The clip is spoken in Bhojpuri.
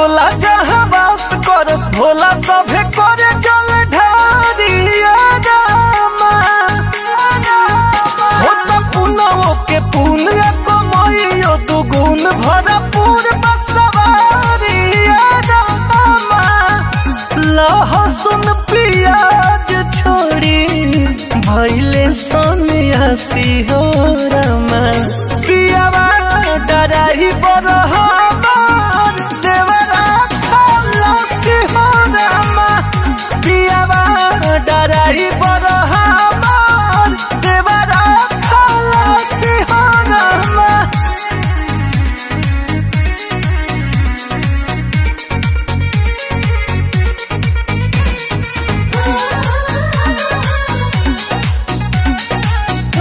टोला जहाँ वास करस भोला सभे करे जल ढारिया रामा होता पुनवो के पुण्य कमैयो दुगुन भरपूर बसवारिया रामा लहसुन प्याज छोड़ी भइले सन्यासी